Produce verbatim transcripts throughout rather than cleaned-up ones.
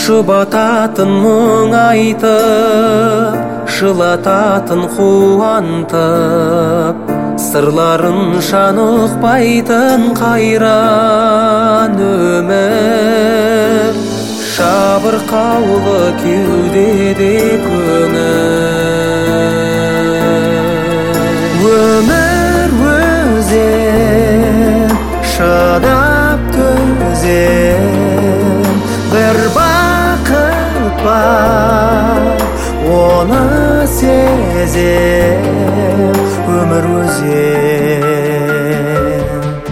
жұбататын мұң айтып, жылататын қуантып, сырларын шанықпайтын қайран өмір. Жабырқаулы кеудеде көңіл. Өмір өзен, шыдап төзем, бір бақыт бар, оны сезем. Өмір өзен,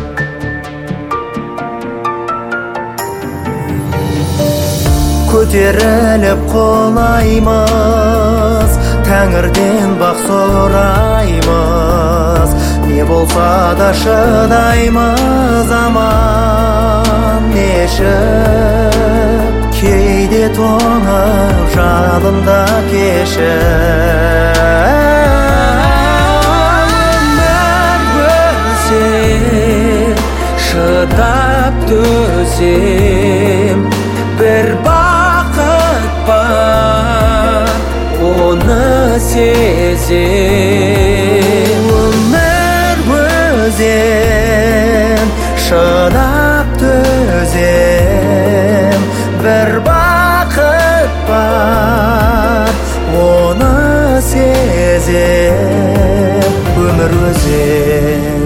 көтеріліп құлаймыз, тәңірден бақ сұраймыз. Не болса да шыдаймыз, аман нешік. Кейде тоңып жадымда кешіп. Шыдап төзем, бір бақыт бар, оны сезем. Өмір өзен, шыдап төзем, бір бақыт бар, оны сезем. Өмір өзен.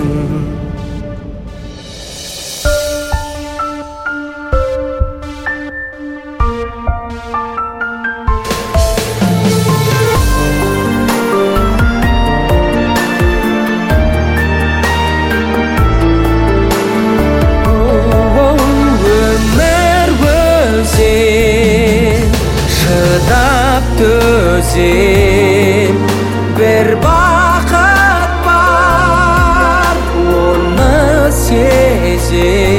Төзем, бір бақыт бар, оны сезем.